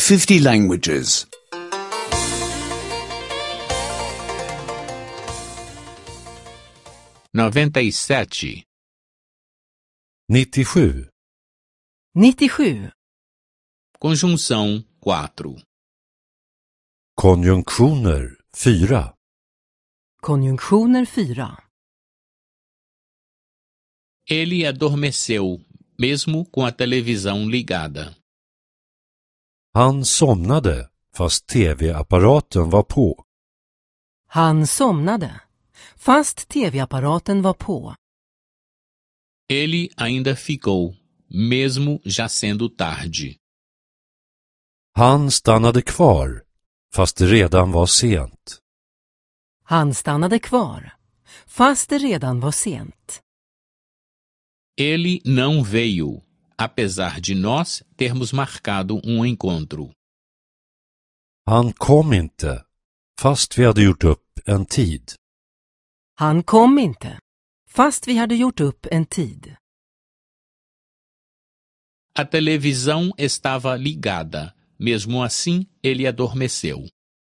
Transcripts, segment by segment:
50 languages. 97. 97. 97. Conjunção 4. Konjunktioner 4. Konjunktioner 4. Ele adormeceu, mesmo com a televisão ligada. Han somnade fast tv-apparaten var på. Han somnade, fast tv-apparaten var på. Ele ainda ficou, mesmo já sendo tarde. Han stannade kvar fast det redan var sent. Han stannade kvar, fast det redan var sent. Ele não veio, apesar de nós termos marcado encontro. Han kom inte fast vi hade gjort upp en tid. Han kom inte, fast vi hade gjort upp en tid. A televisão estava ligada, mesmo assim ele adormeceu.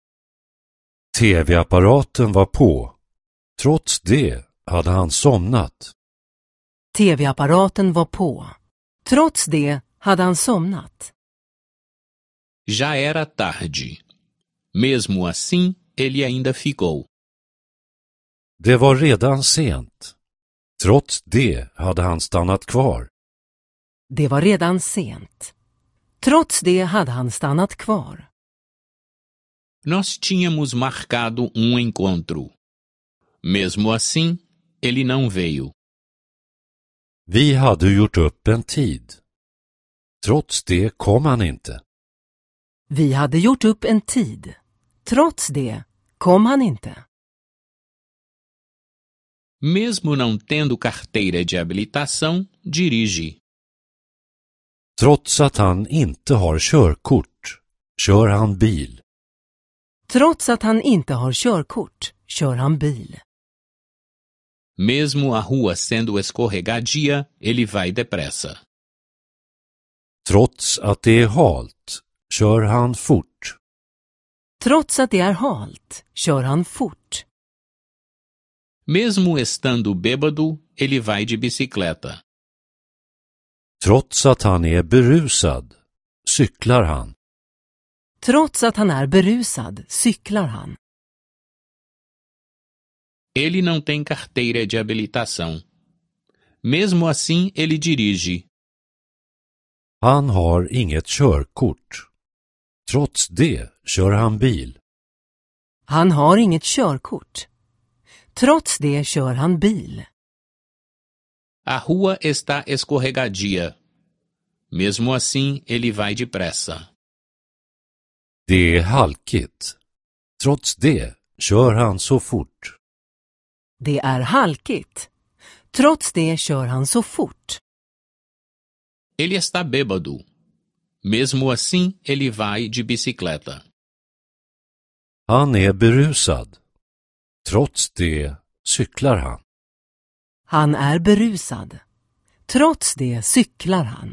TV-apparaten var på. Trots det hade han somnat. TV-apparaten var på. Trots det hade han somnat. Já era tarde. Mesmo assim, ele ainda ficou. Det var redan sent. Trots det hade han stannat kvar. Det var redan sent. Trots det hade han stannat kvar. Nós tínhamos marcado encontro. Mesmo assim, ele não veio. Vi hade gjort upp en tid. Trots det kom han inte. Vi hade gjort upp en tid. Trots det kom han inte. Mesmo não tendo carteira de habilitação, dirige. Trots att han inte har körkort kör han bil. Trots att han inte har körkort kör han bil. Mesmo a rua sendo escorregadia, ele vai depressa. Trots att det är halt kör han fort. Trots att det är halt kör han fort. Mesmo estando bêbado, ele vai de bicicleta. Trots att han är berusad cyklar han. Trots att han är berusad cyklar han. Ele não tem carteira de habilitação. Mesmo assim, ele dirige. Han har inget körkort. Trots det kör han bil. Han har inget körkort. Trots det kör han bil. A rua está escorregadia. Mesmo assim, ele vai depressa. Det är halkigt. Trots det kör han så fort. Det är halkigt. Trots det kör han så fort. Ele está bêbado. Mesmo assim, ele vai de bicicleta. Han är berusad. Trots det cyklar han. Han är berusad. Trots det cyklar han.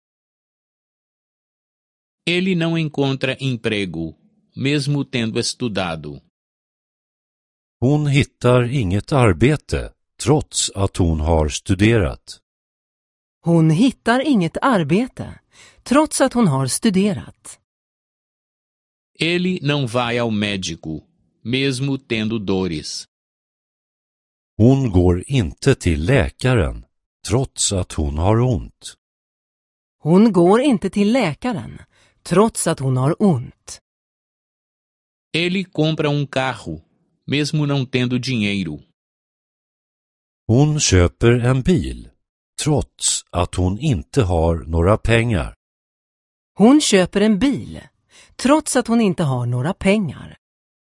Ele não encontra emprego, mesmo tendo estudado. Hon hittar inget arbete trots att hon har studerat. Hon hittar inget arbete, trots att hon har studerat. Ele não vai ao médico, mesmo tendo dores. Hon går inte till läkaren trots att hon har ont. Hon går inte till läkaren, trots att hon har ont. Ele compra carro, mesmo não tendo dinheiro. Hon köper en bil trots att hon inte har några pengar. Hon köper en bil, trots att hon inte har några pengar.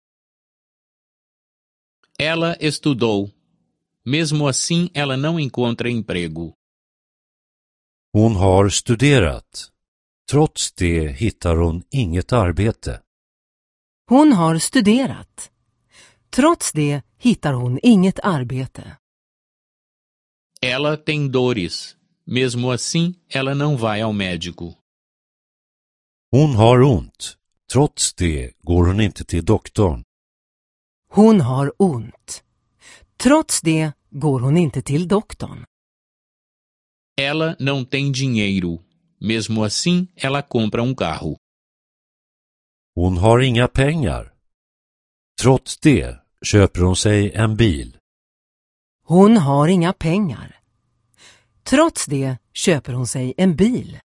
Ela estudou. Mesmo assim, ela não encontra emprego. Hon har studerat. Trots det hittar hon inget arbete. Hon har studerat. Trots det hittar hon inget arbete. Ela tem dores. Mesmo assim, ela não vai ao médico. Hon har ont. Trots det går hon inte till doktorn. Hon har ont. Trots det går hon inte till doktorn. Ela não tem dinheiro. Mesmo assim, ela compra carro. Hon har inga pengar. Trots det köper hon sig en bil. Hon har inga pengar. Trots det köper hon sig en bil.